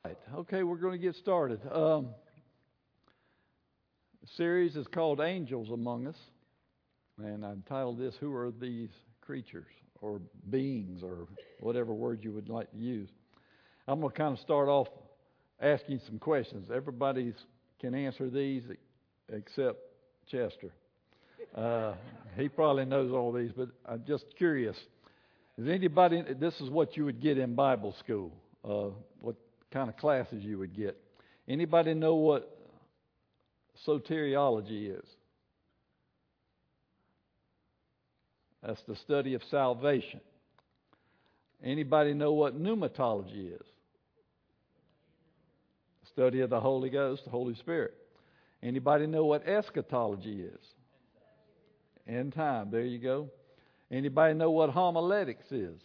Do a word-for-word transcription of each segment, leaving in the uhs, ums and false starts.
Right. Okay, we're going to get started. Um, the series is called Angels Among Us, and I've titled this, Who Are These Creatures, or Beings, or whatever word you would like to use. I'm going to kind of start off asking some questions. Everybody can answer these except Chester. Uh, he probably knows all these, but I'm just curious. Is anybody, this is what you would get in Bible school, uh, what kind of classes you would get. Anybody know what soteriology is? That's the study of salvation. Anybody know what pneumatology is? Study of the Holy Ghost, the Holy Spirit. Anybody know what eschatology is? End time. There you go. Anybody know what homiletics is?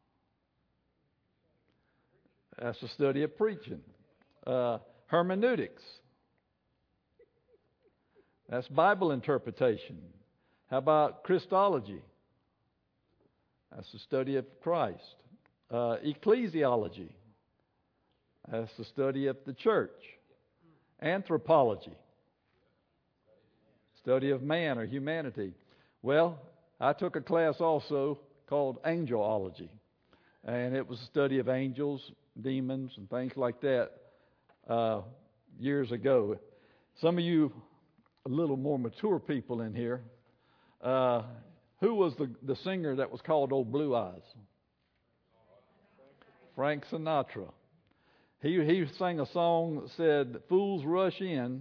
That's the study of preaching. Uh, hermeneutics. That's Bible interpretation. How about Christology? That's the study of Christ. Uh, ecclesiology. That's the study of the church. Anthropology. Study of man or humanity. Well, I took a class also called angelology. And it was a study of angels, demons, and things like that uh, years ago. Some of you a little more mature people in here, uh, who was the, the singer that was called Old Blue Eyes? Frank Sinatra. He, he sang a song that said, "Fools rush in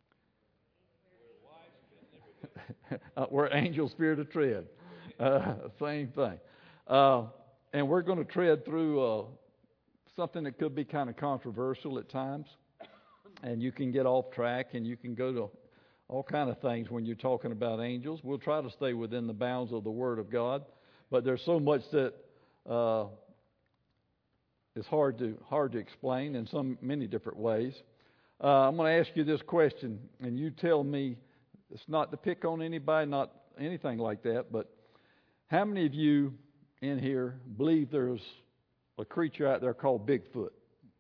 where angels fear to tread." Uh, same thing. Uh, and we're going to tread through uh, something that could be kind of controversial at times. And you can get off track and you can go to all kind of things when you're talking about angels. We'll try to stay within the bounds of the Word of God. But there's so much that uh, is hard to hard to explain in so many different ways. Uh, I'm going to ask you this question, and you tell me. It's not to pick on anybody, not anything like that, but how many of you in here believe there's a creature out there called Bigfoot?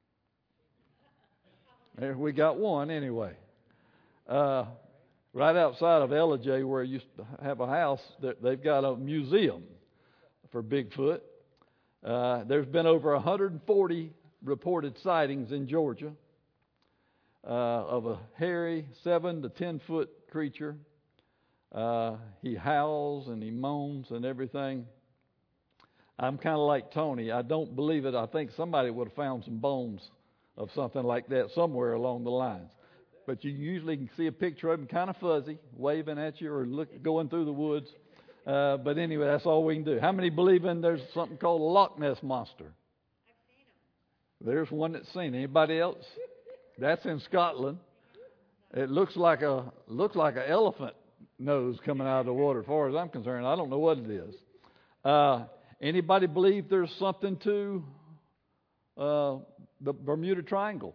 There, we got one anyway. Uh, right outside of Ellijay, where I used to have a house, they've got a museum for Bigfoot. Uh, there's been over one hundred forty reported sightings in Georgia uh, of a hairy seven to ten foot creature. Uh, he howls and he moans and everything. I'm kind of like Tony. I don't believe it. I think somebody would have found some bones of something like that somewhere along the lines. But you usually can see a picture of him kind of fuzzy, waving at you or look, going through the woods. Uh, but anyway, that's all we can do. How many believe in there's something called a Loch Ness Monster? I've seen him. There's one that's seen. Anybody else? That's in Scotland. It looks like a looks like an elephant nose coming out of the water. As far as I'm concerned, I don't know what it is. Uh, anybody believe there's something to uh, the Bermuda Triangle?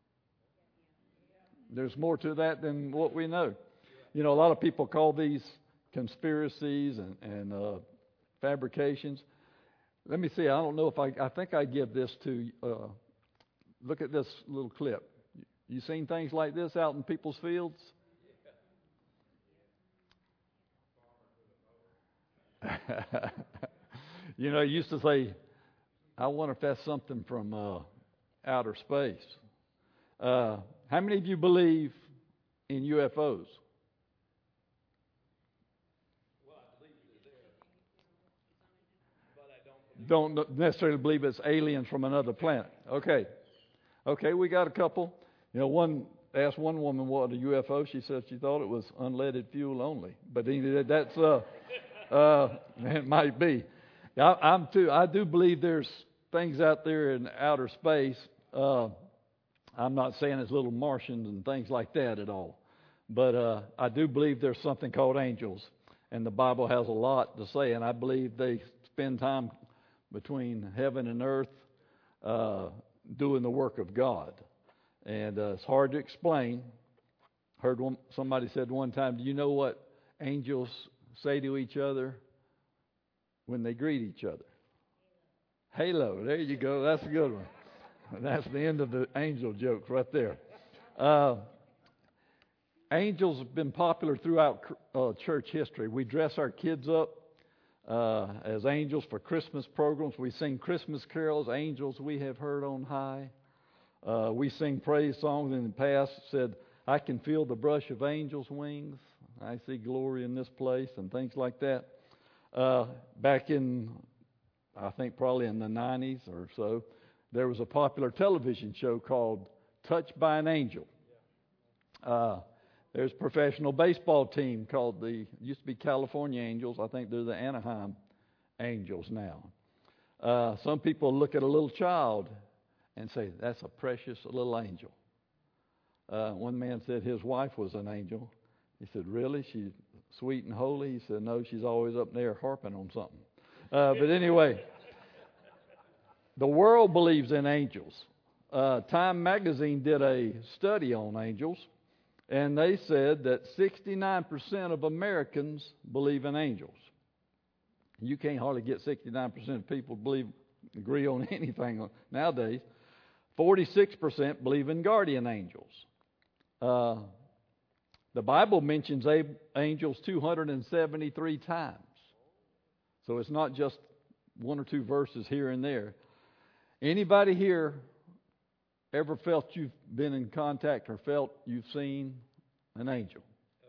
There's more to that than what we know. You know, a lot of people call these conspiracies and, and uh, fabrications. Let me see. I don't know if I. I think I give this to. Uh, look at this little clip. You seen things like this out in people's fields? You know, you used to say, I wonder if that's something from uh, outer space. Uh, how many of you believe in U F Os? Well, I believe they're there, but I don't believe don't necessarily believe it's aliens from another planet. Okay. Okay, we got a couple. You know, one asked one woman what a U F O. She said she thought it was unleaded fuel only. But that's uh, uh, it might be. I, I'm too. I do believe there's things out there in outer space. Uh, I'm not saying it's little Martians and things like that at all. But uh, I do believe there's something called angels, and the Bible has a lot to say. And I believe they spend time between heaven and earth uh, doing the work of God. And uh, it's hard to explain. Heard one, somebody said one time, do you know what angels say to each other when they greet each other? Halo. There you go. That's a good one. That's the end of the angel jokes right there. Uh, angels have been popular throughout uh, church history. We dress our kids up uh, as angels for Christmas programs. We sing Christmas carols, Angels We Have Heard on High. Uh, we sing praise songs in the past, said, I can feel the brush of angels' wings. I see glory in this place, and things like that. Uh, back in, I think probably in the nineties or so, there was a popular television show called Touched by an Angel. Uh, there's a professional baseball team called the, used to be California Angels. I think they're the Anaheim Angels now. Uh, some people look at a little child and say, that's a precious little angel. Uh, one man said his wife was an angel. He said, really? She's sweet and holy? He said, no, she's always up there harping on something. Uh, but anyway, the world believes in angels. Uh, Time magazine did a study on angels, and they said that sixty-nine percent of Americans believe in angels. You can't hardly get sixty-nine percent of people believe agree on anything nowadays. forty-six percent believe in guardian angels. Uh, the Bible mentions angels two hundred seventy-three times. So it's not just one or two verses here and there. Anybody here ever felt you've been in contact or felt you've seen an angel?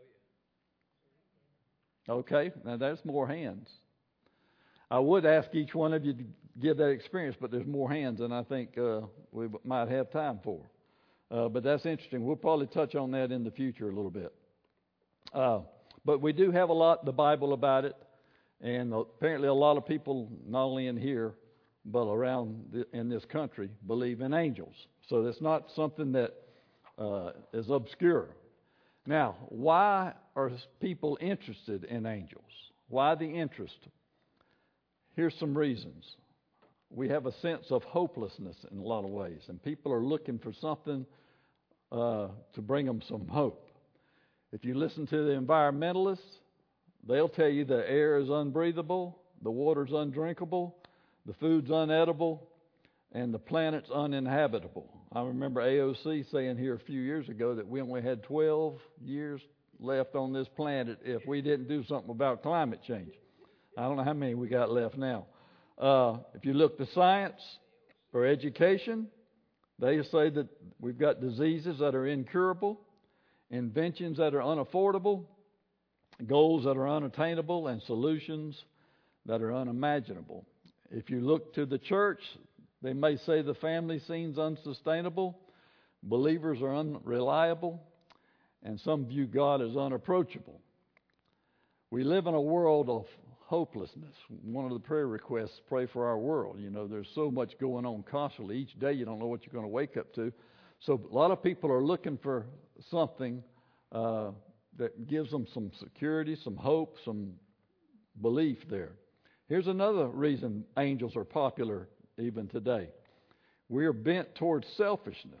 Okay, now there's more hands. I would ask each one of you to give that experience, but there's more hands than I think uh, we might have time for. Uh, but that's interesting. We'll probably touch on that in the future a little bit. Uh, but we do have a lot in the Bible about it, and apparently a lot of people, not only in here, but around the, in this country, believe in angels. So it's not something that uh, is obscure. Now, why are people interested in angels? Why the interest? Here's some reasons. We have a sense of hopelessness in a lot of ways, and people are looking for something uh, to bring them some hope. If you listen to the environmentalists, they'll tell you the air is unbreathable, the water's undrinkable, the food's unedible, and the planet's uninhabitable. I remember A O C saying here a few years ago that we only had twelve years left on this planet if we didn't do something about climate change. I don't know how many we got left now. Uh, if you look to science or education, they say that we've got diseases that are incurable, inventions that are unaffordable, goals that are unattainable, and solutions that are unimaginable. If you look to the church, they may say the family seems unsustainable, believers are unreliable, and some view God as unapproachable. We live in a world of hopelessness. One of the prayer requests, pray for our world. You know, there's so much going on constantly. Each day you don't know what you're going to wake up to. So a lot of people are looking for something uh, that gives them some security, some hope, some belief there. Here's another reason angels are popular even today. We are bent towards selfishness.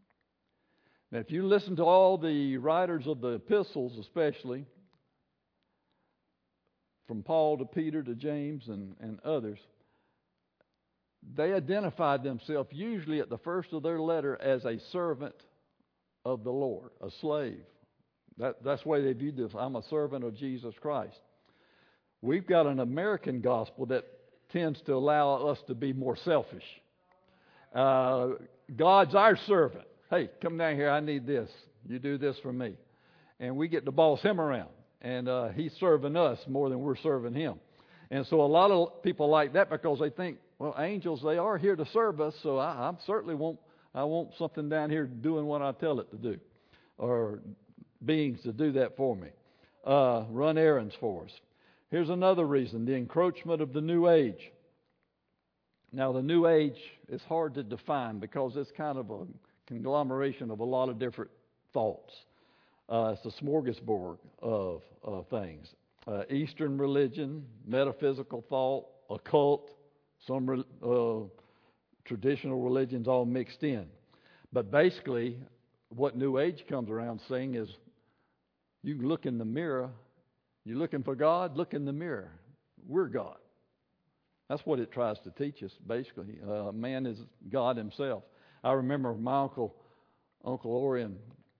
Now, if you listen to all the writers of the epistles, especially, from Paul to Peter to James and, and others, they identified themselves usually at the first of their letter as a servant of the Lord, a slave. That, that's the way they viewed this. I'm a servant of Jesus Christ. We've got an American gospel that tends to allow us to be more selfish. Uh, God's our servant. Hey, come down here. I need this. You do this for me. And we get to boss him around. And uh, he's serving us more than we're serving him. And so a lot of people like that because they think, well, angels, they are here to serve us, so I, I certainly want, I want something down here doing what I tell it to do. Or beings to do that for me. Uh, run errands for us. Here's another reason, the encroachment of the New Age. Now, the New Age is hard to define because it's kind of a conglomeration of a lot of different thoughts. Uh, it's a smorgasbord of, of things. Uh, Eastern religion, metaphysical thought, occult, some uh, traditional religions all mixed in. But basically, what New Age comes around saying is, you look in the mirror, you're looking for God, look in the mirror. We're God. That's what it tries to teach us, basically. Uh, man is God himself. I remember my uncle, Uncle Orion.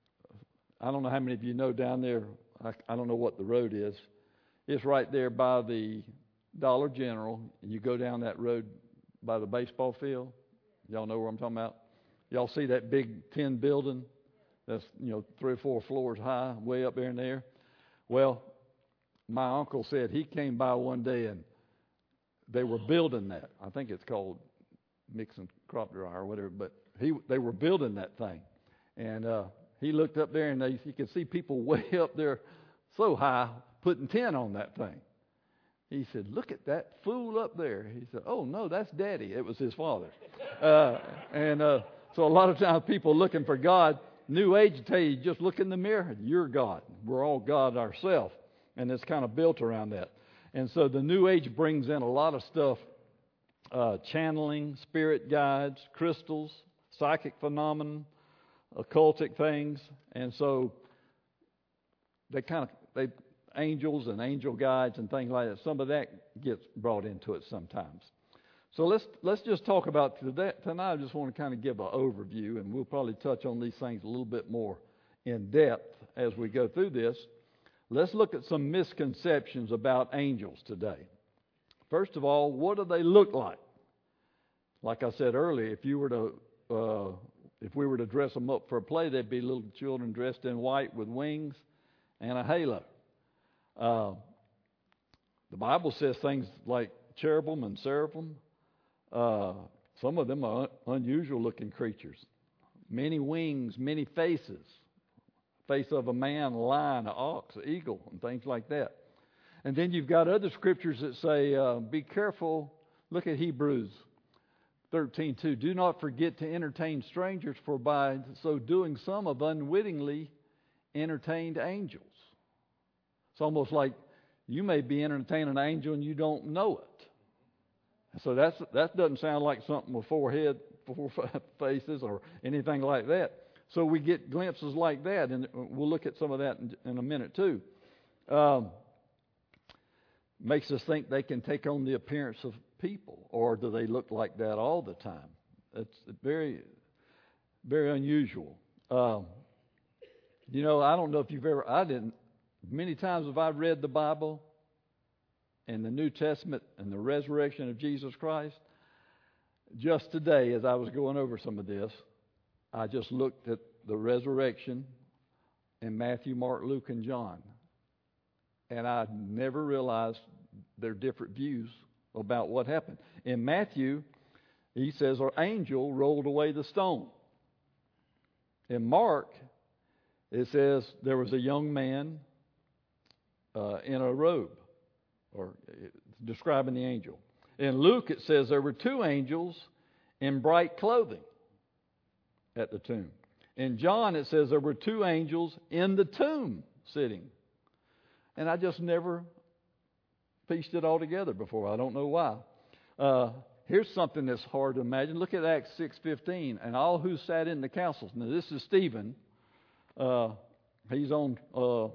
I don't know how many of you know down there. I, I don't know what the road is. It's right there by the Dollar General, and you go down that road by the baseball field. Y'all know where I'm talking about? Y'all see that big tin building that's, you know, three or four floors high, way up there in there? Well, my uncle said he came by one day and they were building that. I think it's called mixing crop dryer or whatever, but he they were building that thing. And uh, he looked up there and they, you could see people way up there so high putting tin on that thing. He said, "Look at that fool up there." He said, "Oh, no, that's Daddy." It was his father. Uh, and uh, so a lot of times people looking for God, New Age tell you, just look in the mirror, you're God. We're all God ourselves. And it's kind of built around that. And so the New Age brings in a lot of stuff, uh, channeling, spirit guides, crystals, psychic phenomenon, occultic things. And so they kind of, they angels and angel guides and things like that. Some of that gets brought into it sometimes. So let's let's just talk about today. Tonight I just want to kind of give an overview, and we'll probably touch on these things a little bit more in depth as we go through this. Let's look at some misconceptions about angels today. First of all, what do they look like? Like I said earlier, if you were to uh, if we were to dress them up for a play, they'd be little children dressed in white with wings and a halo. Uh, the Bible says things like cherubim and seraphim. Uh, some of them are un- unusual looking creatures. Many wings, many faces. Face of a man, a lion, an ox, an eagle, and things like that. And then you've got other scriptures that say, uh, be careful. Look at Hebrews thirteen two. Do not forget to entertain strangers, for by so doing some have unwittingly entertained angels. It's almost like you may be entertaining an angel and you don't know it. So that's that doesn't sound like something with four head, four faces or anything like that. So we get glimpses like that, and we'll look at some of that in, in a minute too. Um, makes us think they can take on the appearance of people, or do they look like that all the time? It's very, very unusual. Um, you know, I don't know if you've ever, I didn't, many times have I read the Bible and the New Testament and the resurrection of Jesus Christ. Just today, as I was going over some of this, I just looked at the resurrection in Matthew, Mark, Luke, and John. And I never realized their different views about what happened. In Matthew, he says, our angel rolled away the stone. In Mark, it says there was a young man uh, in a robe, or describing the angel. In Luke, it says there were two angels in bright clothing at the tomb. In John, it says there were two angels in the tomb sitting. And I just never pieced it all together before. I don't know why. Uh, here's something that's hard to imagine. Look at Acts six fifteen. And all who sat in the councils. Now, this is Stephen. Uh, he's on uh,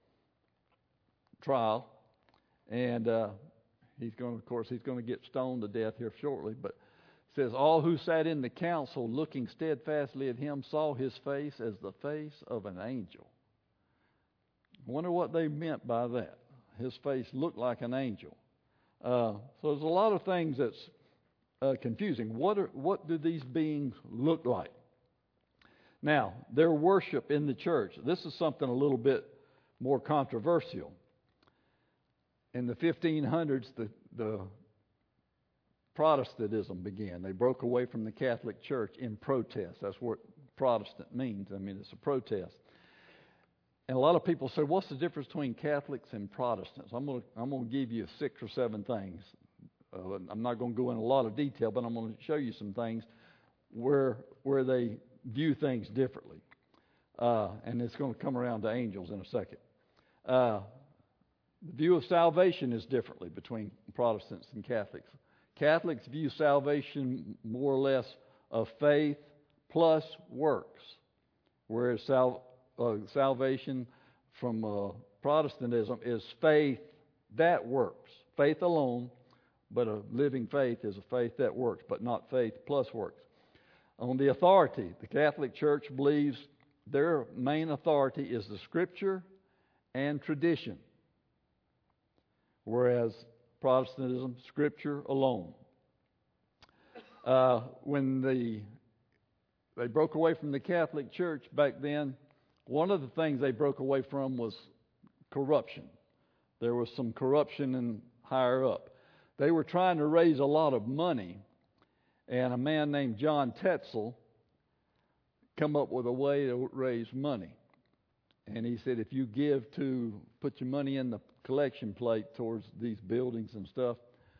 trial. And uh, he's going, of course, he's going to get stoned to death here shortly. But it says, all who sat in the council, looking steadfastly at him, saw his face as the face of an angel. I wonder what they meant by that. His face looked like an angel. Uh, so there's a lot of things that's uh, confusing. What are, what do these beings look like? Now, their worship in the church. This is something a little bit more controversial. In the fifteen hundreds, the, the Protestantism began. They broke away from the Catholic Church in protest. That's what Protestant means. I mean, it's a protest. And a lot of people say, what's the difference between Catholics and Protestants? I'm going to, I'm going to give you six or seven things. Uh, I'm not going to go in a lot of detail, but I'm going to show you some things where where they view things differently. Uh, and it's going to come around to angels in a second. Uh, the view of salvation is differently between Protestants and Catholics. Catholics view salvation more or less of faith plus works, whereas sal- uh, salvation from uh, Protestantism is faith that works. Faith alone, but a living faith is a faith that works, but not faith plus works. On the authority, the Catholic Church believes their main authority is the Scripture and tradition, whereas Protestantism, Scripture alone. Uh, when the they broke away from the Catholic Church back then, one of the things they broke away from was corruption. There was some corruption in higher up. They were trying to raise a lot of money, and a man named John Tetzel come up with a way to raise money. And he said, if you give to, put your money in the collection plate towards these buildings and stuff,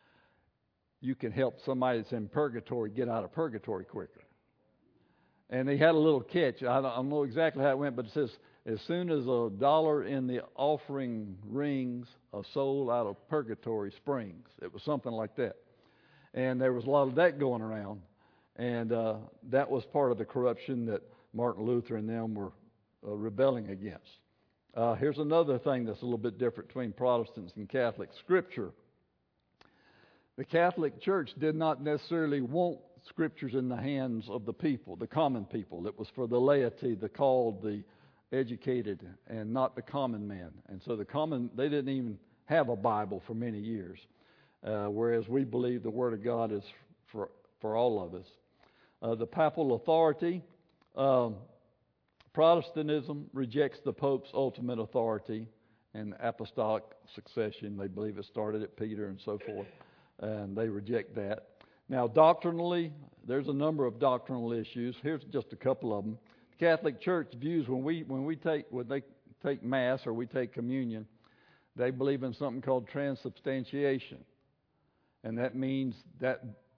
you can help somebody that's in purgatory get out of purgatory quicker. And they had a little catch. I don't, I don't know exactly how it went, but it says, as soon as a dollar in the offering rings, a soul out of purgatory springs. It was something like that. And there was a lot of that going around. And uh, that was part of the corruption that Martin Luther and them were uh, rebelling against. Uh, here's another thing that's a little bit different between Protestants and Catholics. Scripture. The Catholic Church did not necessarily want Scriptures in the hands of the people, the common people. It was for the laity, the called, the educated, and not the common man. And so the common, they didn't even have a Bible for many years, uh, whereas we believe the Word of God is for, for all of us. Uh, the papal authority, um, Protestantism rejects the Pope's ultimate authority and apostolic succession. They believe it started at Peter and so forth, and they reject that. Now, doctrinally, there's a number of doctrinal issues. Here's just a couple of them. The Catholic Church views when we when we take when they take Mass or we take communion, they believe in something called transubstantiation, and that means that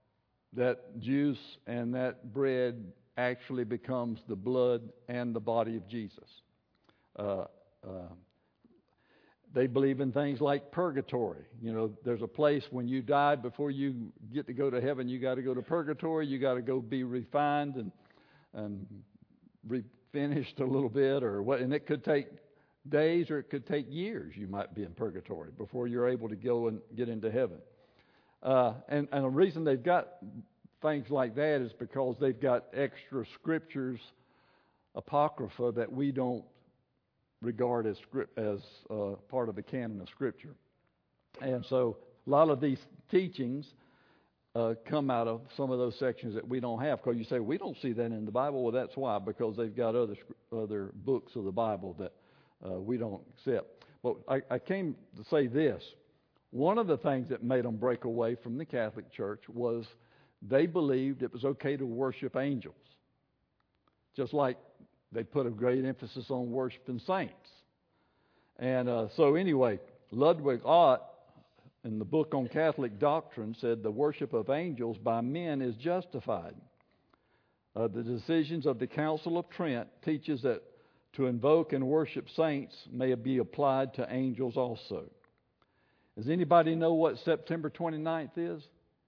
that juice and that bread actually becomes the blood and the body of Jesus. Uh, uh, They believe in things like purgatory. You know, there's a place when you die, before you get to go to heaven, you got to go to purgatory. You got to go be refined and and refinished a little bit, or what. And it could take days, or it could take years. You might be in purgatory before you're able to go and get into heaven. Uh, and and the reason they've got things like that is because they've got extra scriptures, apocrypha, that we don't regard as as uh, part of the canon of Scripture. And so a lot of these teachings uh, come out of some of those sections that we don't have. Because you say, we don't see that in the Bible. Well, that's why, because they've got other other books of the Bible that uh, we don't accept. But I, I came to say this. One of the things that made them break away from the Catholic Church was they believed it was okay to worship angels. Just like they put a great emphasis on worshiping saints. And uh, so anyway, Ludwig Ott, in the book on Catholic doctrine, said the worship of angels by men is justified. Uh, the decisions of the Council of Trent teaches that to invoke and worship saints may be applied to angels also. Does anybody know what September twenty-ninth is?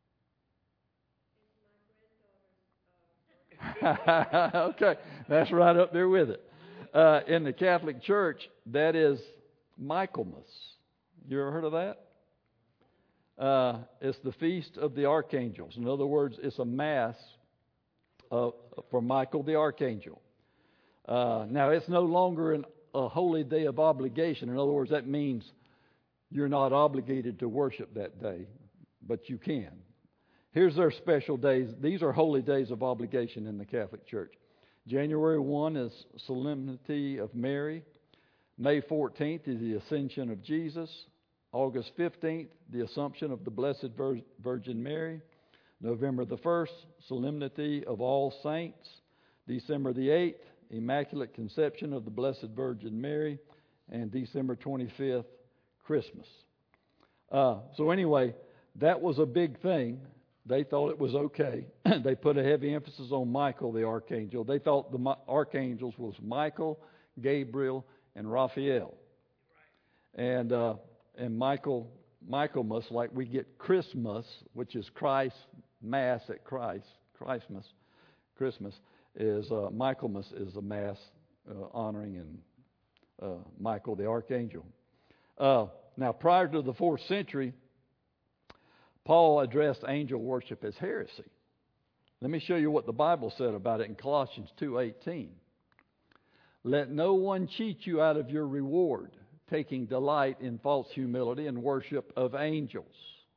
Okay, that's right up there with it. Uh, in the Catholic Church, that is Michaelmas. You ever heard of that? Uh, it's the Feast of the Archangels. In other words, it's a Mass uh, for Michael the Archangel. Uh, now, it's no longer an, a holy day of obligation. In other words, that means you're not obligated to worship that day, but you can. Here's their special days. These are holy days of obligation in the Catholic Church. January first is Solemnity of Mary. May fourteenth is the Ascension of Jesus. August fifteenth, the Assumption of the Blessed Vir- Virgin Mary. November the first, Solemnity of All Saints. December the eighth, Immaculate Conception of the Blessed Virgin Mary. And December twenty-fifth, Christmas. Uh, so anyway, that was a big thing. They thought it was okay. They put a heavy emphasis on Michael the Archangel. They thought the archangels was Michael, Gabriel, and Raphael. And uh, and Michael, Michaelmas, like we get Christmas, which is Christ, Mass at Christ, Christmas, Christmas, is uh, Michaelmas is a Mass uh, honoring and uh, Michael the Archangel. Uh, now, prior to the fourth century, Paul addressed angel worship as heresy. Let me show you what the Bible said about it in Colossians two eighteen. Let no one cheat you out of your reward, taking delight in false humility and worship of angels,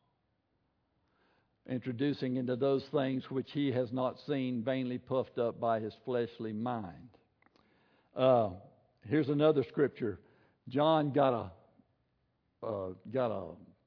introducing into those things which he has not seen, vainly puffed up by his fleshly mind. Uh, here's another scripture. John got a uh, got a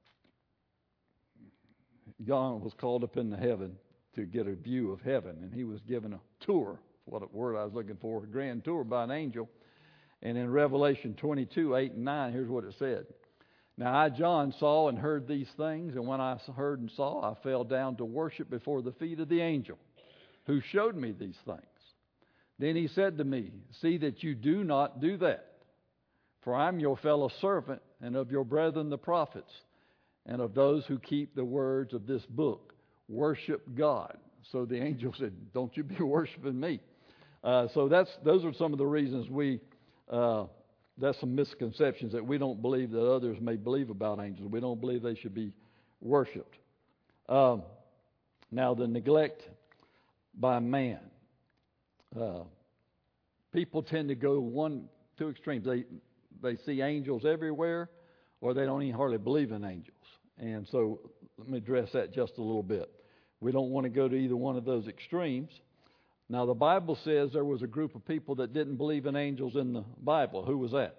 John was called up into heaven to get a view of heaven, and he was given a tour. What a word I was looking for, a grand tour by an angel. And in Revelation twenty-two, eight and nine, here's what it said. Now I, John, saw and heard these things, and when I heard and saw, I fell down to worship before the feet of the angel who showed me these things. Then he said to me, see that you do not do that, for I'm your fellow servant and of your brethren the prophets, and of those who keep the words of this book. Worship God. So the angel said, don't you be worshiping me. Uh, so that's those are some of the reasons we, uh, that's some misconceptions that we don't believe that others may believe about angels. We don't believe they should be worshiped. Um, now, the neglect by man. Uh, people tend to go one, two extremes. They, they see angels everywhere, or they don't even hardly believe in angels. And so let me address that just a little bit. We don't want to go to either one of those extremes. Now, the Bible says there was a group of people that didn't believe in angels in the Bible. Who was that?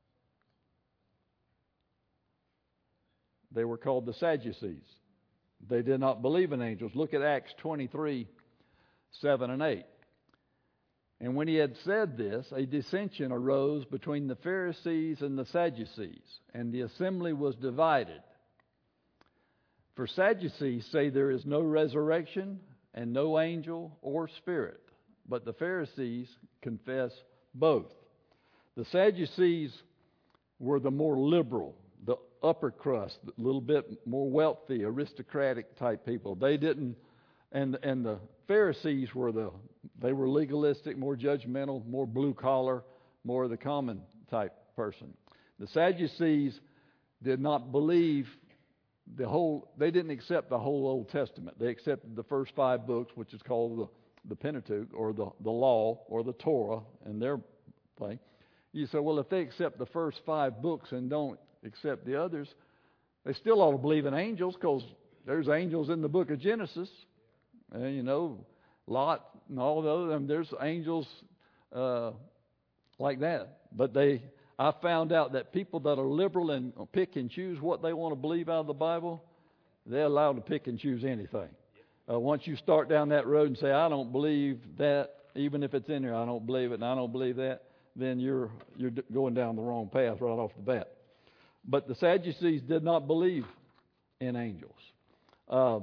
They were called the Sadducees. They did not believe in angels. Look at Acts twenty-three, seven and eight. And when he had said this, a dissension arose between the Pharisees and the Sadducees, and the assembly was divided. For Sadducees say there is no resurrection and no angel or spirit, but the Pharisees confess both. The Sadducees were the more liberal, the upper crust, a little bit more wealthy, aristocratic type people. They didn't, and and the Pharisees were the they were legalistic, more judgmental, more blue collar, more the common type person. The Sadducees did not believe the whole. They didn't accept the whole Old Testament. They accepted the first five books, which is called the, the Pentateuch, or the the law, or the Torah, in their thing. You say, well, if they accept the first five books and don't accept the others, they still ought to believe in angels, because there's angels in the book of Genesis. And, you know, Lot and all the other them. There's angels uh, like that. But they, I found out that people that are liberal and pick and choose what they want to believe out of the Bible, they're allowed to pick and choose anything. Uh, once you start down that road and say, I don't believe that, even if it's in there, I don't believe it, and I don't believe that, then you're you're going down the wrong path right off the bat. But the Sadducees did not believe in angels. Uh,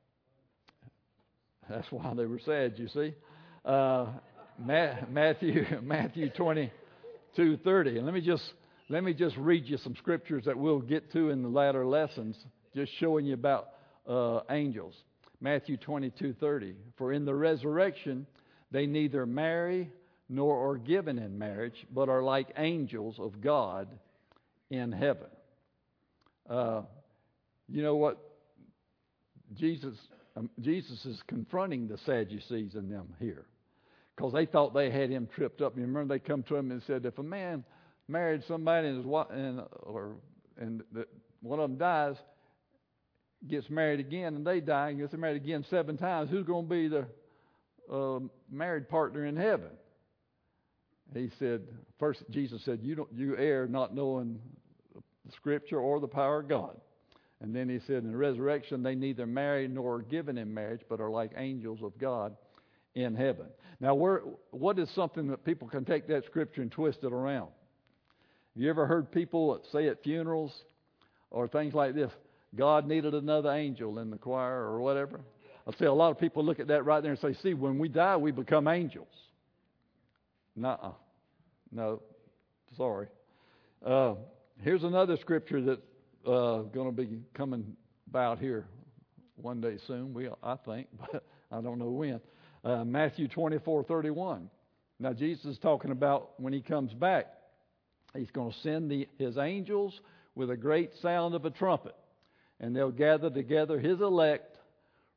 that's why they were sad, you see. Uh, Matthew Matthew twenty-two thirty. And let me just let me just read you some scriptures that we'll get to in the latter lessons, just showing you about uh, angels. Matthew twenty-two thirty. For in the resurrection they neither marry nor are given in marriage, but are like angels of God in heaven. Uh, you know what? Jesus um, Jesus is confronting the Sadducees and them here, because they thought they had him tripped up. You remember they come to him and said, if a man married somebody and, his wife, and or and the, one of them dies, gets married again, and they die and gets married again seven times, who's going to be the uh, married partner in heaven? He said, first Jesus said, you don't you err not knowing the Scripture or the power of God. And then he said, in the resurrection they neither marry nor are given in marriage, but are like angels of God in heaven. Now, where, what is something that people can take that Scripture and twist it around? Have you ever heard people say at funerals or things like this, God needed another angel in the choir or whatever? I'll say a lot of people look at that right there and say, see, when we die, we become angels. Nuh-uh. No, sorry. Uh, here's another scripture that's uh, going to be coming about here one day soon, we I think, but I don't know when. Uh, Matthew twenty-four thirty-one. Now, Jesus is talking about when he comes back, he's going to send the, his angels with a great sound of a trumpet, and they'll gather together his elect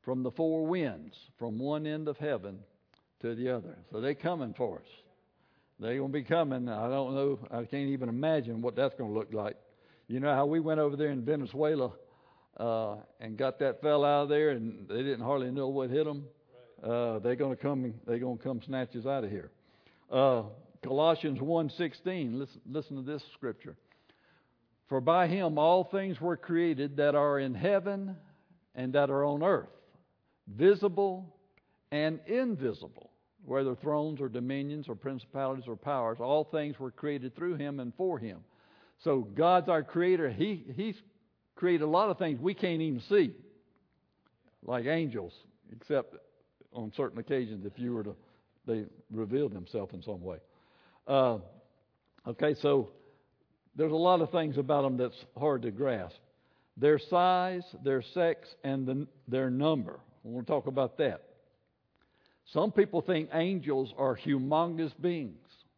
from the four winds, from one end of heaven to the other. So they're coming for us. They're going to be coming. I don't know. I can't even imagine what that's going to look like. You know how we went over there in Venezuela uh, and got that fella out of there, and they didn't hardly know what hit them. Uh, they're going to come. They're going to come snatch us out of here. Uh, Colossians one sixteen. Listen, listen to this scripture. For by him all things were created that are in heaven and that are on earth, visible and invisible, whether thrones or dominions or principalities or powers. All things were created through him and for him. So God's our creator. He He's created a lot of things we can't even see, like angels, except on certain occasions if you were to, they revealed himself in some way. Uh, okay, so there's a lot of things about them that's hard to grasp. Their size, their sex, and the, their number. We'll talk about that. Some people think angels are humongous beings.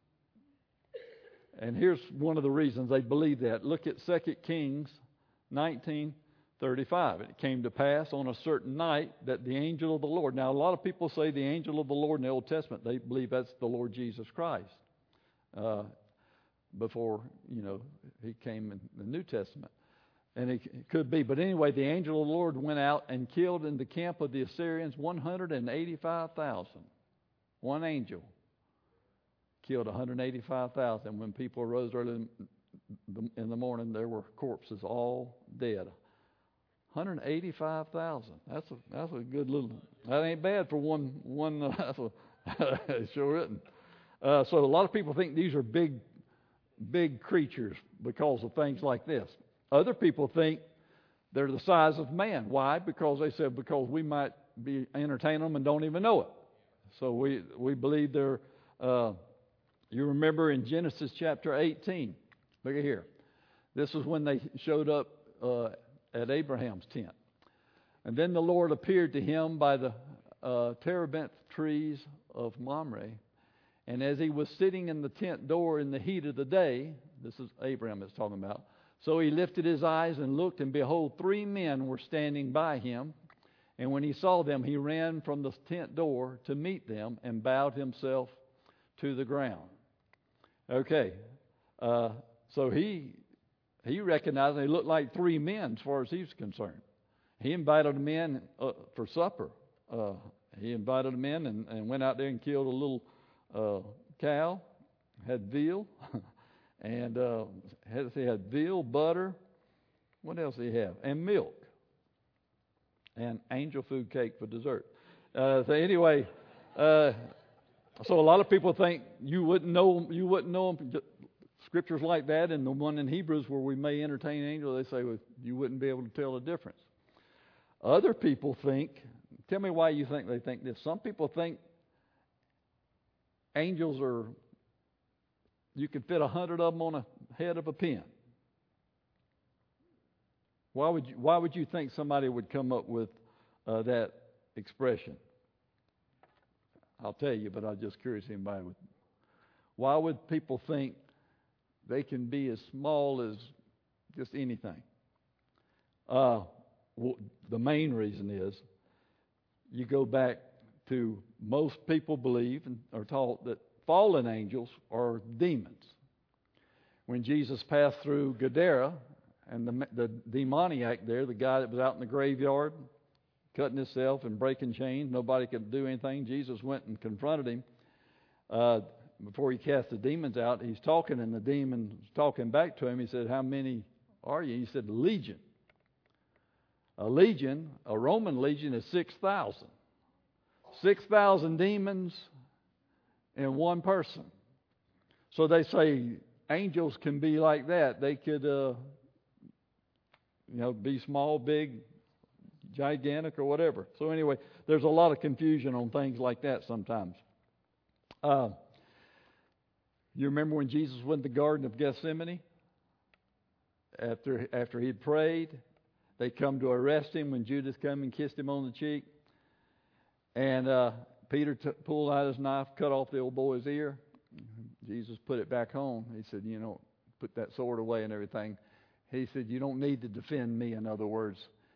And here's one of the reasons they believe that. Look at Second Kings nineteen thirty-five. It came to pass on a certain night that the angel of the Lord. Now, a lot of people say the angel of the Lord in the Old Testament, they believe that's the Lord Jesus Christ. Uh, before, you know, he came in the New Testament. And it could be. But anyway, the angel of the Lord went out and killed in the camp of the Assyrians one hundred eighty-five thousand. One angel killed one hundred eighty-five thousand. When people arose early in the morning, there were corpses all dead. one hundred eighty-five thousand. That's a that's a good little. That ain't bad for one one. Uh, that's a, it sure isn't. Uh, so a lot of people think these are big, big creatures because of things like this. Other people think they're the size of man. Why? Because they said because we might be entertaining them and don't even know it. So we we believe they're. Uh, you remember in Genesis chapter eighteen. Look at here. This is when they showed up uh, at Abraham's tent, and then the Lord appeared to him by the uh, terebinth trees of Mamre, and as he was sitting in the tent door in the heat of the day, this is Abraham is talking about. So he lifted his eyes and looked, and behold, three men were standing by him. And when he saw them, he ran from the tent door to meet them and bowed himself to the ground. Okay, uh, so he he recognized they looked like three men as far as he was concerned. He invited them in uh, for supper. Uh, he invited them in and, and went out there and killed a little uh, cow, had veal. And uh, he had veal, butter. What else did he have? And milk. And angel food cake for dessert. Uh, so anyway, uh, so a lot of people think you wouldn't know you wouldn't know them. Scriptures like that, and the one in Hebrews where we may entertain angels, they say well, you wouldn't be able to tell the difference. Other people think. Tell me why you think they think this. Some people think angels are. You could fit a hundred of them on a head of a pin. Why would you, why would you think somebody would come up with uh, that expression? I'll tell you, but I'm just curious anybody would. Why would people think they can be as small as just anything? Uh, well, the main reason is you go back to most people believe and are taught that fallen angels are demons. When Jesus passed through Gadara, and the, the demoniac there, the guy that was out in the graveyard, cutting himself and breaking chains, nobody could do anything. Jesus went and confronted him. Uh, before he cast the demons out, he's talking, and the demon's talking back to him. He said, "How many are you?" He said, "Legion." A legion, a Roman legion, is six thousand. Six thousand demons in one person. So they say angels can be like that. They could, uh, you know, be small, big, gigantic, or whatever. So anyway, there's a lot of confusion on things like that sometimes. Uh, you remember when Jesus went to the Garden of Gethsemane? After after he'd prayed, they come to arrest him when Judas came and kissed him on the cheek. And uh, Peter t- pulled out his knife, cut off the old boy's ear. Jesus put it back on. He said, you know, put that sword away and everything. He said, you don't need to defend me, in other words.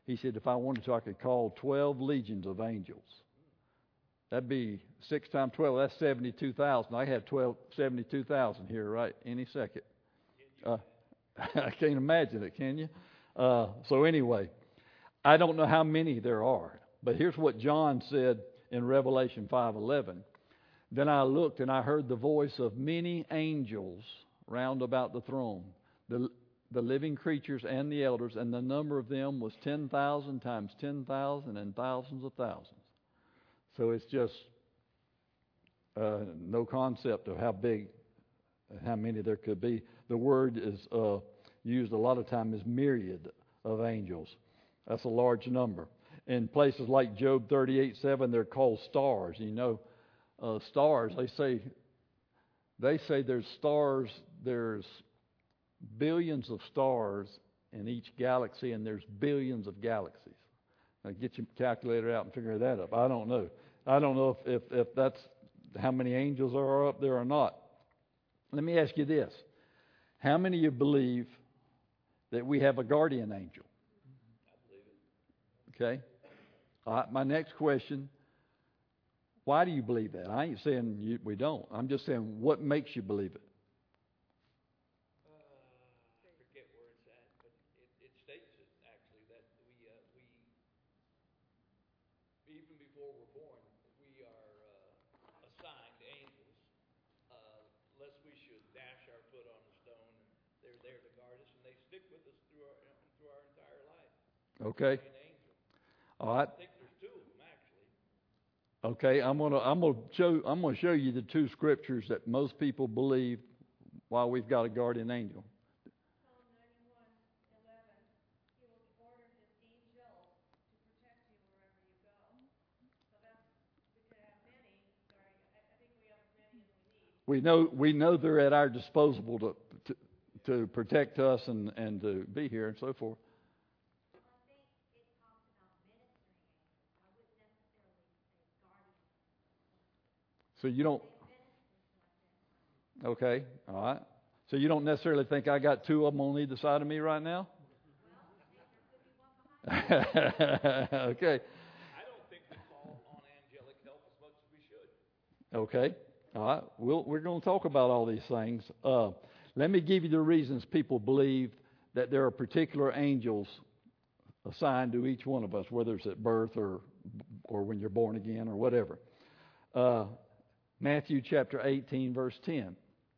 He said, if I wanted to, I could call twelve legions of angels. That'd be six times twelve. That's seventy-two thousand. I have twelve, seventy-two thousand here, right? Any second. Uh, I can't imagine it, can you? Uh, so anyway, I don't know how many there are. But here's what John said in Revelation five eleven. Then I looked and I heard the voice of many angels round about the throne, the, the living creatures and the elders, and the number of them was ten thousand times ten thousand and thousands of thousands. So it's just uh, no concept of how big, how many there could be. The word is uh, used a lot of time as myriad of angels. That's a large number. In places like Job thirty-eight seven, they're called stars. You know, uh, stars, they say, they say there's stars, there's billions of stars in each galaxy, and there's billions of galaxies. Now get your calculator out and figure that up. I don't know. I don't know if, if, if that's how many angels are up there or not. Let me ask you this. How many of you believe that we have a guardian angel? Okay. All right, my next question, why do you believe that? I ain't saying you, we don't. I'm just saying, what makes you believe it? Uh, I forget where it's at, but it, it states it actually that we, uh, we, even before we're born, we are uh, assigned angels, uh, lest we should dash our foot on a stone. They're there to guard us, and they stick with us through our through our entire life. Okay. All right. I think there's two of them actually. Okay, I'm gonna I'm gonna show I'm gonna show you the two scriptures that most people believe why we've got a guardian angel. Psalm ninety-one eleven. He will order his angels to protect you wherever you go. So that's we could have many. Sorry, I, I think we have as many as we need. We know we know they're at our disposal to to, to protect us and, and to be here and so forth. So you don't, okay, all right. So you don't necessarily think I got two of them on either side of me right now? Okay. I don't think we call on angelic help as much as we should. Okay, all right. We'll, we're going to talk about all these things. Uh, let me give you the reasons people believe that there are particular angels assigned to each one of us, whether it's at birth or or when you're born again or whatever. Uh, Matthew chapter eighteen, verse ten.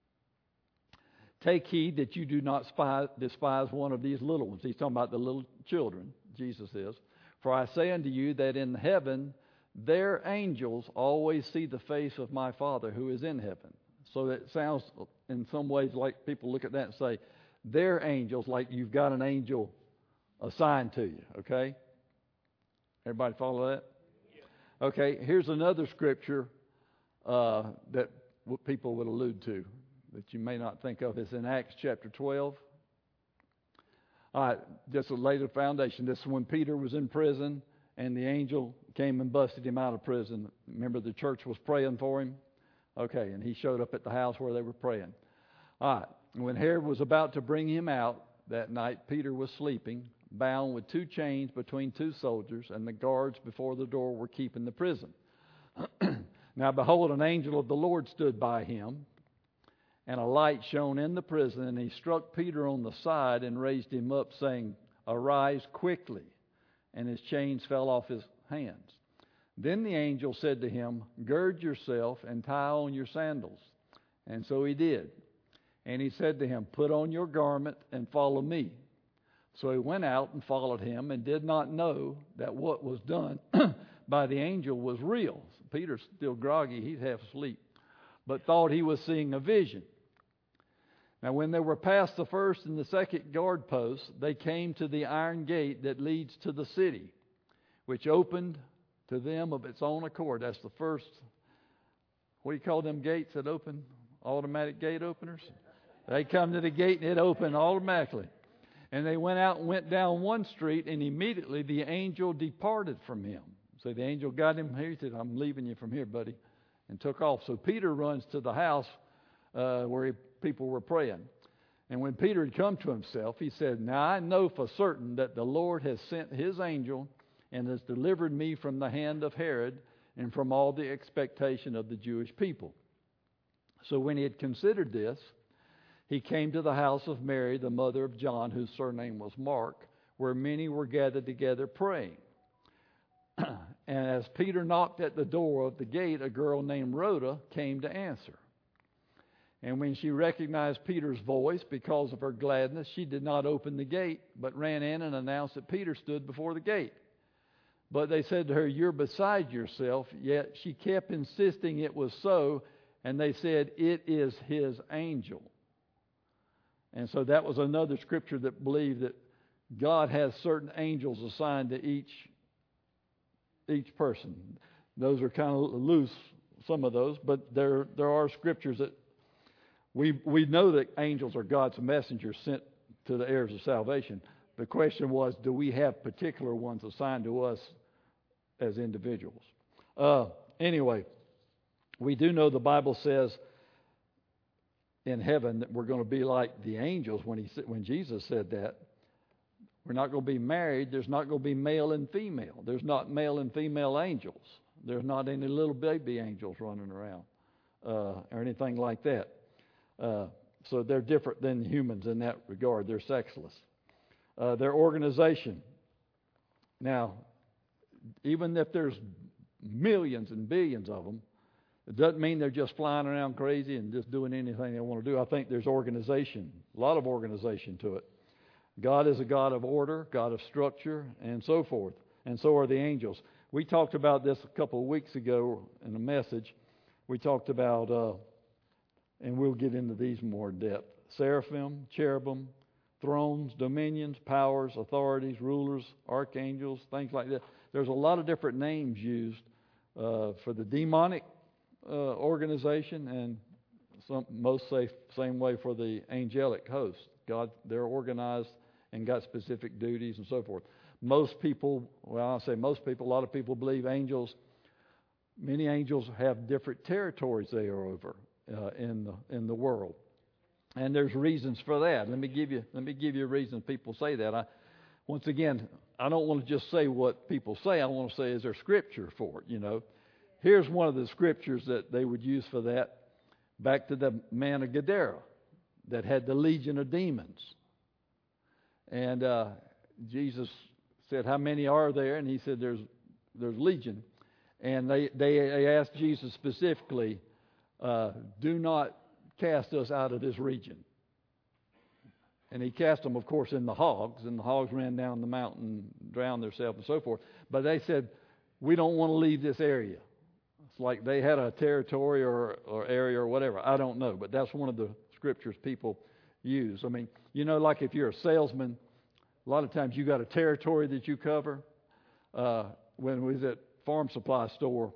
Take heed that you do not spy, despise one of these little ones. He's talking about the little children, Jesus is. For I say unto you that in heaven their angels always see the face of my Father who is in heaven. So that sounds in some ways like people look at that and say, their angels, like you've got an angel assigned to you, okay? Everybody follow that? Okay, here's another scripture uh, that people would allude to that you may not think of. It's in Acts chapter twelve. All right, just to lay the foundation. This is when Peter was in prison and the angel came and busted him out of prison. Remember, the church was praying for him? Okay, and he showed up at the house where they were praying. All right, when Herod was about to bring him out that night, Peter was sleeping, bound with two chains between two soldiers, and the guards before the door were keeping the prison. Now behold, an angel of the Lord stood by him, and a light shone in the prison, and he struck Peter on the side and raised him up, saying, Arise quickly. And his chains fell off his hands. Then the angel said to him, Gird yourself and tie on your sandals. And so he did. And he said to him, Put on your garment and follow me. So he went out and followed him, and did not know that what was done by the angel was real. Peter's still groggy, he's half asleep, but thought he was seeing a vision. Now when they were past the first and the second guard posts, they came to the iron gate that leads to the city, which opened to them of its own accord. That's the first, what do you call them gates that open? Automatic gate openers? They come to the gate and it opened automatically. And they went out and went down one street, and immediately the angel departed from him. So the angel got him here. He said, I'm leaving you from here, buddy, and took off. So Peter runs to the house uh, where he, people were praying. And when Peter had come to himself, he said, "Now I know for certain that the Lord has sent his angel and has delivered me from the hand of Herod and from all the expectation of the Jewish people." So when he had considered this, he came to the house of Mary, the mother of John, whose surname was Mark, where many were gathered together praying. And as Peter knocked at the door of the gate, a girl named Rhoda came to answer. And when she recognized Peter's voice because of her gladness, she did not open the gate, but ran in and announced that Peter stood before the gate. But they said to her, "You're beside yourself." Yet she kept insisting it was so, and they said, "It is his angel." And so that was another scripture that believed that God has certain angels assigned to each each person. Those are kind of loose, some of those, but there there are scriptures that we we know that angels are God's messengers sent to the heirs of salvation. The question was, do we have particular ones assigned to us as individuals? Uh, anyway, we do know the Bible says in heaven that we're going to be like the angels. When he when Jesus said that, we're not going to be married. There's not going to be male and female. There's not male and female angels. There's not any little baby angels running around uh, or anything like that. Uh, so they're different than humans in that regard. They're sexless. Uh, their organization. Now, even if there's millions and billions of them, it doesn't mean they're just flying around crazy and just doing anything they want to do. I think there's organization, a lot of organization to it. God is a God of order, God of structure, and so forth. And so are the angels. We talked about this a couple of weeks ago in a message. We talked about, uh, and we'll get into these more in depth, seraphim, cherubim, thrones, dominions, powers, authorities, rulers, archangels, things like that. There's a lot of different names used uh, for the demonic uh, organization, and some, most say same way for the angelic host. God, they're organized and got specific duties and so forth. Most people, well, I say most people, a lot of people believe angels, many angels have different territories they are over uh, in the in the world. And there's reasons for that. Let me give you let me give you a reason people say that. I, once again, I don't want to just say what people say. I want to say, is there scripture for it? You know, here's one of the scriptures that they would use for that. Back to the man of Gadara that had the legion of demons, and uh, Jesus said, "How many are there?" And he said, "There's there's legion." And they they, they asked Jesus specifically, uh, "Do not cast us out of this region." And he cast them, of course, in the hogs, and the hogs ran down the mountain, drowned themselves, and so forth. But they said, "We don't want to leave this area." It's like they had a territory or, or area or whatever. I don't know, but that's one of the scriptures people use. I mean, you know, like if you're a salesman, a lot of times you got a territory that you cover. Uh, when we was at farm supply store,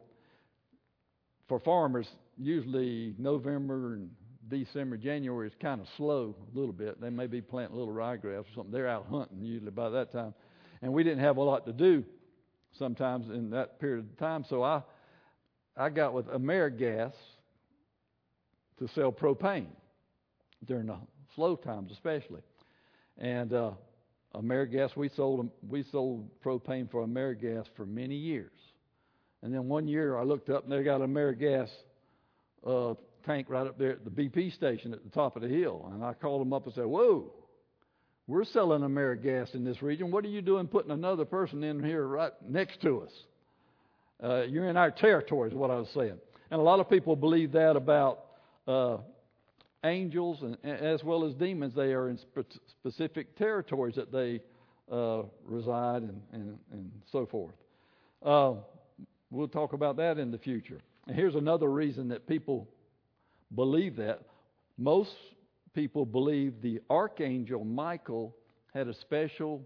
for farmers, usually November and December, January is kind of slow a little bit. They may be planting little ryegrass or something. They're out hunting usually by that time. And we didn't have a lot to do sometimes in that period of time. So I I got with AmeriGas to sell propane during the slow times especially. And uh, AmeriGas, we sold we sold propane for AmeriGas for many years. And then one year I looked up and they got an AmeriGas uh, tank right up there at the B P station at the top of the hill. And I called them up and said, "Whoa, we're selling AmeriGas in this region. What are you doing putting another person in here right next to us? Uh, you're in our territory," is what I was saying. And a lot of people believe that about uh, angels and as well as demons. They are in spe- specific territories that they uh, reside and, and, and so forth. Uh, we'll talk about that in the future. And here's another reason that people believe that. Most people believe the archangel Michael had a special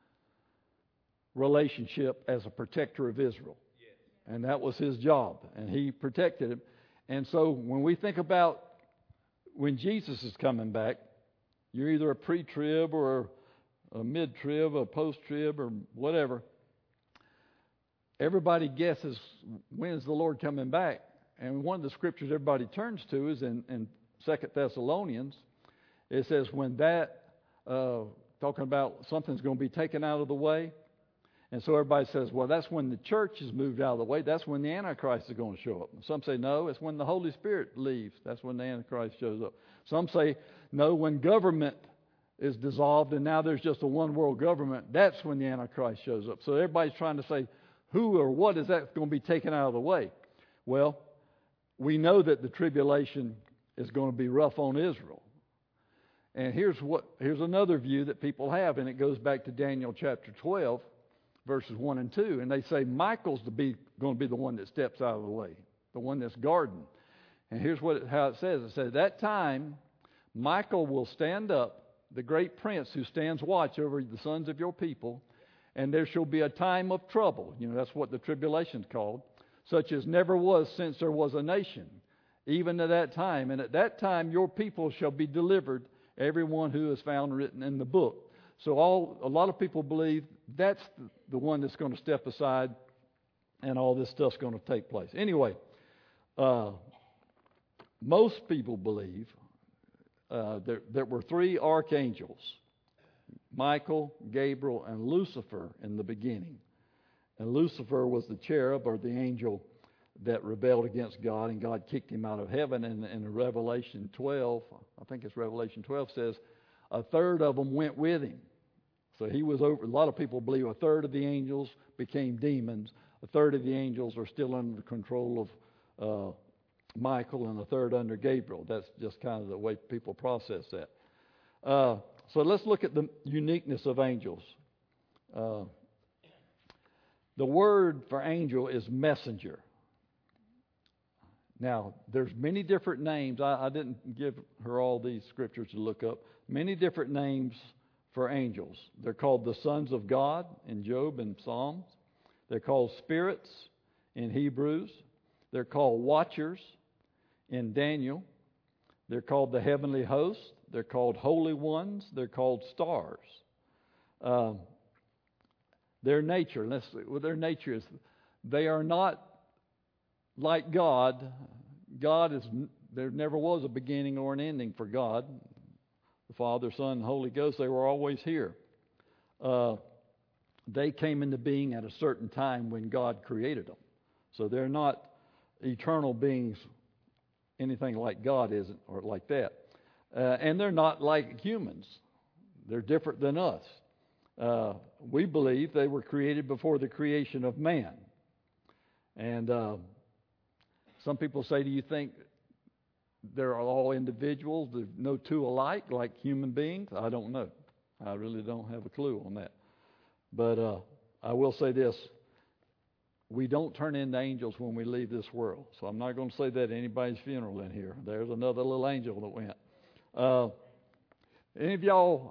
relationship as a protector of Israel. And that was his job, and he protected him. And so when we think about when Jesus is coming back, you're either a pre-trib or a mid-trib, a post-trib, or whatever. Everybody guesses, when's the Lord coming back? And one of the scriptures everybody turns to is in, in Second Thessalonians. it says when that, uh, talking about something's going to be taken out of the way. And so everybody says, well, that's when the church is moved out of the way. That's when the Antichrist is going to show up. Some say, no, it's when the Holy Spirit leaves. That's when the Antichrist shows up. Some say, no, when government is dissolved and now there's just a one world government, that's when the Antichrist shows up. So everybody's trying to say, who or what is that going to be taken out of the way? Well, we know that the tribulation is going to be rough on Israel. And here's what here's another view that people have, and it goes back to Daniel chapter twelve, verses one and two. And they say Michael's to be, going to be the one that steps out of the way, the one that's guarding. And here's what it, how it says. It says, at that time, Michael will stand up, the great prince who stands watch over the sons of your people, and there shall be a time of trouble. You know, that's what the tribulation's called, such as never was since there was a nation, even to that time. And at that time your people shall be delivered, everyone who is found written in the book. So all a lot of people believe that's the, the one that's going to step aside, and all this stuff's going to take place. Anyway, uh, most people believe uh, there, there were three archangels, Michael, Gabriel, and Lucifer in the beginning. And Lucifer was the cherub, or the angel that rebelled against God, and God kicked him out of heaven. And in Revelation twelve, I think it's Revelation twelve, says a third of them went with him. So he was over. A lot of people believe a third of the angels became demons. A third of the angels are still under the control of uh, Michael, and a third under Gabriel. That's just kind of the way people process that. Uh, so let's look at the uniqueness of angels. Uh, the word for angel is messenger. Now, there's many different names. I, I didn't give her all these scriptures to look up. Many different names for angels. They're called the sons of God in Job and Psalms. They're called spirits in Hebrews. They're called watchers in Daniel. They're called the heavenly host. They're called holy ones. They're called stars. Um, their nature, let's see, well, their nature is they are not like God. God is, there never was a beginning or an ending for God. The Father, Son, and Holy Ghost, they were always here. Uh, they came into being at a certain time when God created them. So they're not eternal beings, anything like God isn't, or like that. Uh, and they're not like humans. They're different than us. Uh, we believe they were created before the creation of man. And uh, some people say, do you think they're all individuals, there's no two alike, like human beings? I don't know. I really don't have a clue on that. But uh, I will say this. We don't turn into angels when we leave this world. So I'm not going to say that at anybody's funeral in here. There's another little angel that went. Uh, any of y'all,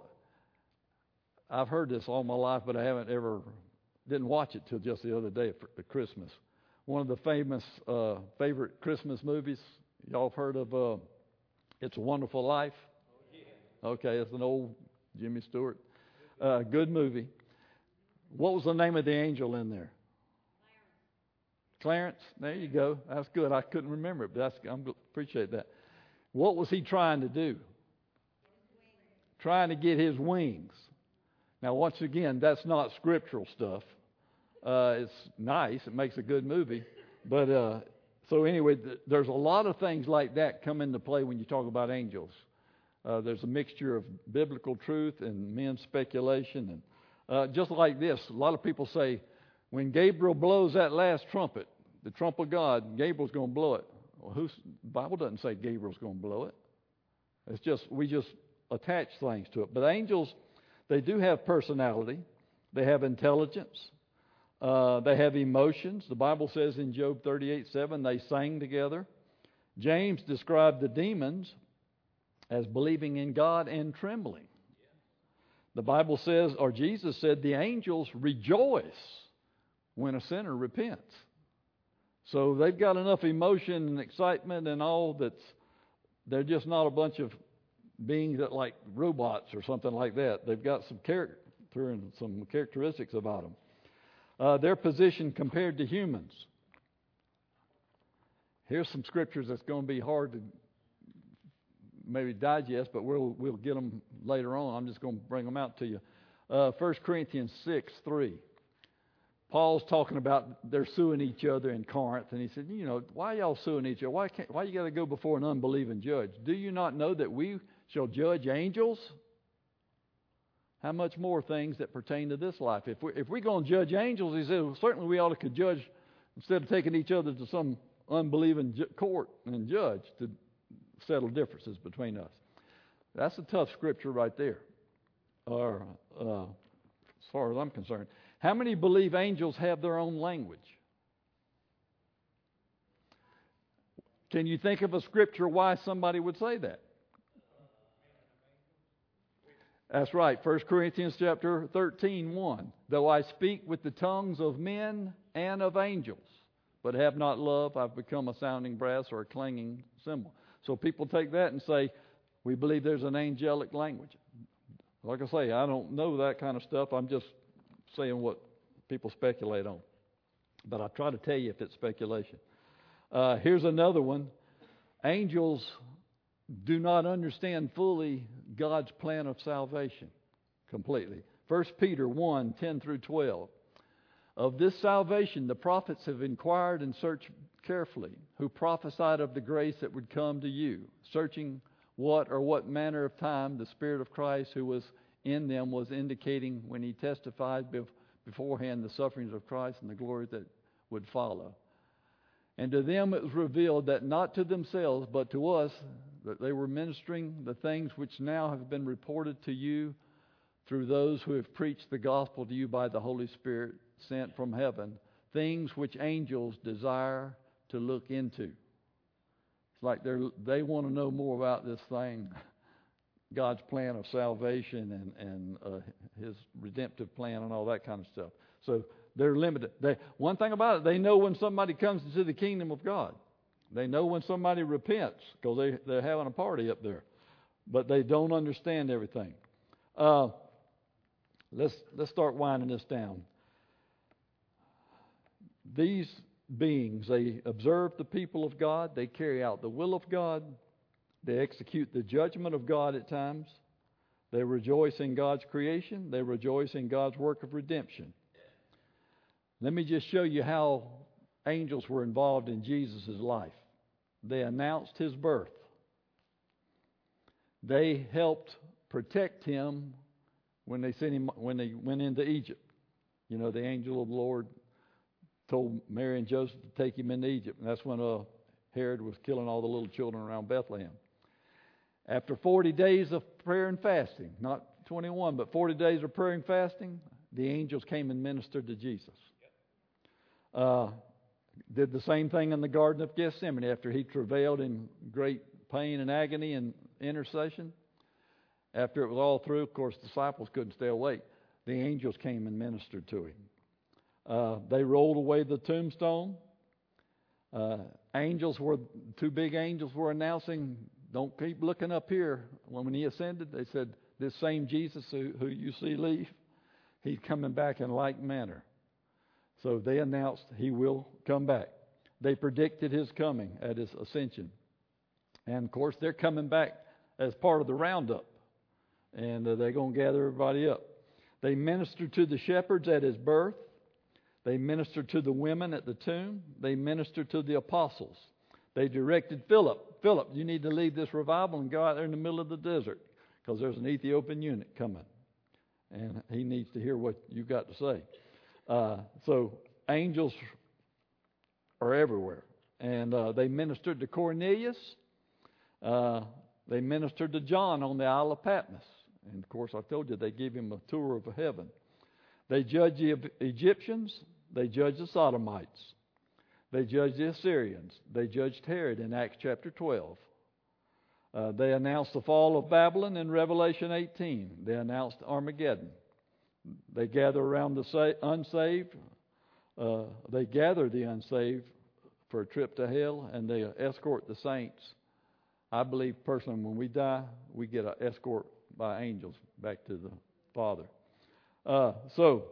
I've heard this all my life, but I haven't ever, didn't watch it till just the other day for Christmas. One of the famous, uh, favorite Christmas movies, y'all have heard of uh, It's a Wonderful Life? Oh, yeah. Okay, it's an old Jimmy Stewart. Uh, good movie. What was the name of the angel in there? Clarence. Clarence. There you go. That's good. I couldn't remember it, but that's, I appreciate that. What was he trying to do? Trying to get his wings. Now, once again, that's not scriptural stuff. Uh, it's nice. It makes a good movie. But uh, so anyway, th- there's a lot of things like that come into play when you talk about angels. Uh, there's a mixture of biblical truth and men's speculation. And uh, just like this, a lot of people say, when Gabriel blows that last trumpet, the trump of God, Gabriel's going to blow it. Well, who's, the Bible doesn't say Gabriel's going to blow it. It's just, we just attach things to it. But angels, they do have personality. They have intelligence. Uh, they have emotions. The Bible says in Job thirty-eight seven, they sang together. James described the demons as believing in God and trembling. The Bible says, or Jesus said, the angels rejoice when a sinner repents. So they've got enough emotion and excitement and all that's, they're just not a bunch of beings that like robots or something like that. They've got some character and some characteristics about them. Uh, their position compared to humans. Here's some scriptures that's going to be hard to maybe digest, but we'll we'll get them later on. I'm just going to bring them out to you. Uh, First Corinthians six three. Paul's talking about they're suing each other in Corinth, and he said, you know, why y'all suing each other? Why can't, why you got to go before an unbelieving judge? Do you not know that we shall judge angels? How much more things that pertain to this life? If we're, if we're going to judge angels, he said, well, certainly we ought to could judge instead of taking each other to some unbelieving ju- court and judge to settle differences between us. That's a tough scripture right there, or uh, as far as I'm concerned. How many believe angels have their own language? Can you think of a scripture why somebody would say that? That's right, First Corinthians chapter thirteen, one. Though I speak with the tongues of men and of angels, but have not love, I've become a sounding brass or a clanging cymbal. So people take that and say, we believe there's an angelic language. Like I say, I don't know that kind of stuff. I'm just saying what people speculate on. But I try to tell you if it's speculation. Uh, here's another one. Angels do not understand fully God's plan of salvation completely. First Peter one, ten through twelve. Of this salvation the prophets have inquired and searched carefully, who prophesied of the grace that would come to you, searching what or what manner of time the Spirit of Christ who was in them was indicating when he testified beforehand the sufferings of Christ and the glory that would follow. And to them it was revealed that not to themselves, but to us, that they were ministering the things which now have been reported to you through those who have preached the gospel to you by the Holy Spirit sent from heaven, things which angels desire to look into. It's like they they want to know more about this thing, God's plan of salvation and, and uh, His redemptive plan and all that kind of stuff. So they're limited. They, one thing about it, they know when somebody comes into the kingdom of God. They know when somebody repents because they, they're having a party up there. But they don't understand everything. Uh, let's, let's start winding this down. These beings, they observe the people of God. They carry out the will of God. They execute the judgment of God at times. They rejoice in God's creation. They rejoice in God's work of redemption. Let me just show you how angels were involved in Jesus' life. They announced His birth. They helped protect Him when they sent him when they went into Egypt. You know, the angel of the Lord told Mary and Joseph to take Him into Egypt, and that's when uh, Herod was killing all the little children around Bethlehem. After forty days of prayer and fasting, not twenty-one, but forty days of prayer and fasting, the angels came and ministered to Jesus. Uh, did the same thing in the Garden of Gethsemane after He travailed in great pain and agony and intercession. After it was all through, of course, the disciples couldn't stay awake. The angels came and ministered to Him. Uh, they rolled away the tombstone. Uh, angels were, two big angels were announcing, don't keep looking up here. When He ascended, they said, this same Jesus who, who you see leave, He's coming back in like manner. So they announced He will come back. They predicted His coming at His ascension. And of course, they're coming back as part of the roundup. And uh, they're going to gather everybody up. They ministered to the shepherds at His birth. They ministered to the women at the tomb. They ministered to the apostles. They directed Philip. Philip, you need to lead this revival and go out there in the middle of the desert because there's an Ethiopian eunuch coming. And he needs to hear what you've got to say. Uh, so angels are everywhere. And uh, they ministered to Cornelius. Uh, they ministered to John on the Isle of Patmos. And of course, I told you they gave him a tour of heaven. They judged the Egyptians. They judged the Sodomites. They judged the Assyrians. They judged Herod in Acts chapter twelve. Uh, they announced the fall of Babylon in Revelation eighteen. They announced Armageddon. They gather around the sa- unsaved. Uh, they gather the unsaved for a trip to hell, and they escort the saints. I believe personally when we die, we get an escort by angels back to the Father. Uh, so,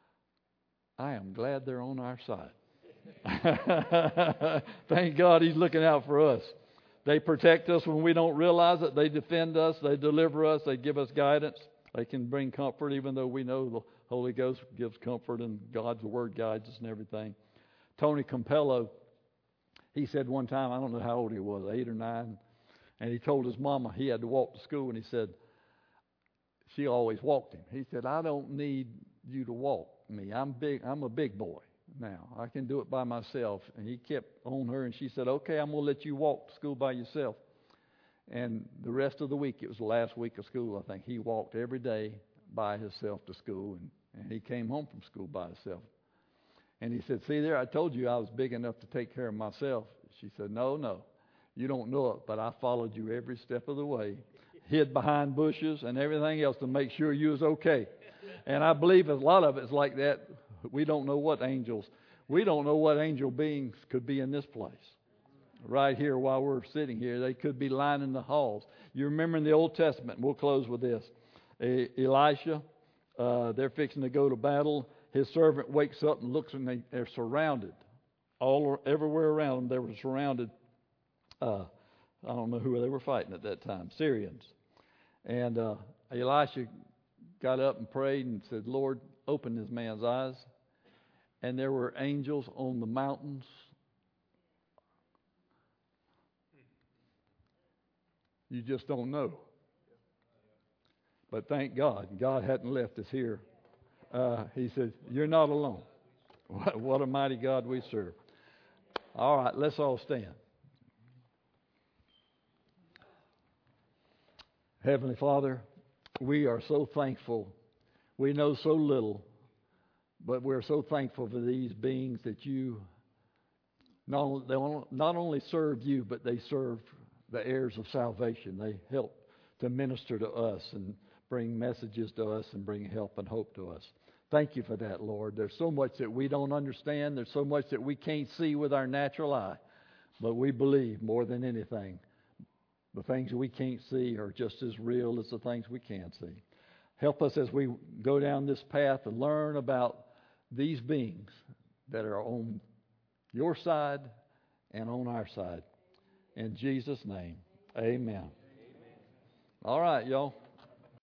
I am glad they're on our side. Thank God He's looking out for us. They protect us when we don't realize it. They defend us. They deliver us. They give us guidance. They can bring comfort, even though we know the Holy Ghost gives comfort and God's Word guides us and everything. Tony Campello, he said one time, I don't know how old he was, eight or nine, and he told his mama he had to walk to school, and he said, she always walked him. He said, I don't need you to walk me. I'm big. I'm a big boy now. I can do it by myself. And he kept on her, and she said, okay, I'm going to let you walk to school by yourself. And the rest of the week, it was the last week of school, I think, he walked every day by himself to school, and, and he came home from school by himself. And he said, see there, I told you I was big enough to take care of myself. She said, no, no, you don't know it, but I followed you every step of the way, hid behind bushes and everything else to make sure you was okay. And I believe a lot of it's like that. We don't know what angels, we don't know what angel beings could be in this place. Right here while we're sitting here, they could be lining the halls. You remember in the Old Testament, we'll close with this. E- Elisha, uh, they're fixing to go to battle. His servant wakes up and looks, and they, they're surrounded. All everywhere around them, they were surrounded. Uh, I don't know who they were fighting at that time, Syrians. And uh, Elisha got up and prayed and said, Lord, open this man's eyes. And there were angels on the mountains. You just don't know. But thank God, God hadn't left us here. Uh, he said, you're not alone. What, what a mighty God we serve. All right, let's all stand. Heavenly Father, we are so thankful. We know so little, but we're so thankful for these beings that you not only, they not only serve you, but they serve the heirs of salvation. They help to minister to us and bring messages to us and bring help and hope to us. Thank you for that, Lord. There's so much that we don't understand. There's so much that we can't see with our natural eye, but we believe more than anything. The things we can't see are just as real as the things we can see. Help us as we go down this path and learn about these beings that are on your side and on our side. In Jesus' name, amen. All right, y'all.